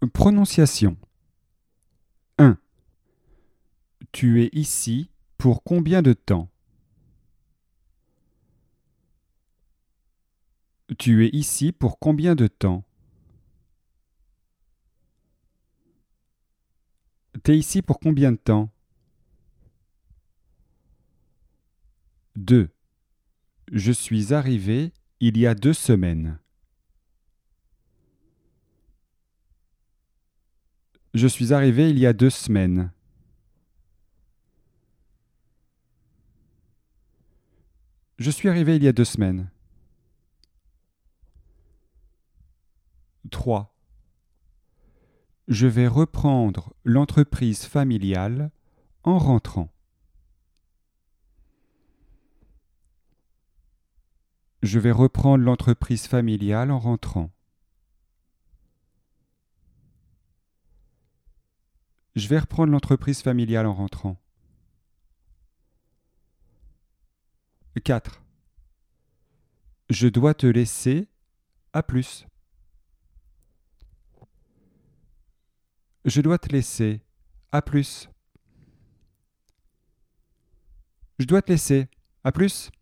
Prononciation. 1. Tu es ici pour combien de temps? Tu es ici pour combien de temps? T'es ici pour combien de temps? 2. Je suis arrivé il y a 2 semaines. Je suis arrivé il y a 2 semaines. Je suis arrivé il y a 2 semaines. 3. Je vais reprendre l'entreprise familiale en rentrant. Je vais reprendre l'entreprise familiale en rentrant. Je vais reprendre l'entreprise familiale en rentrant. 4. Je dois te laisser. À plus. Je dois te laisser. À plus. Je dois te laisser. À plus.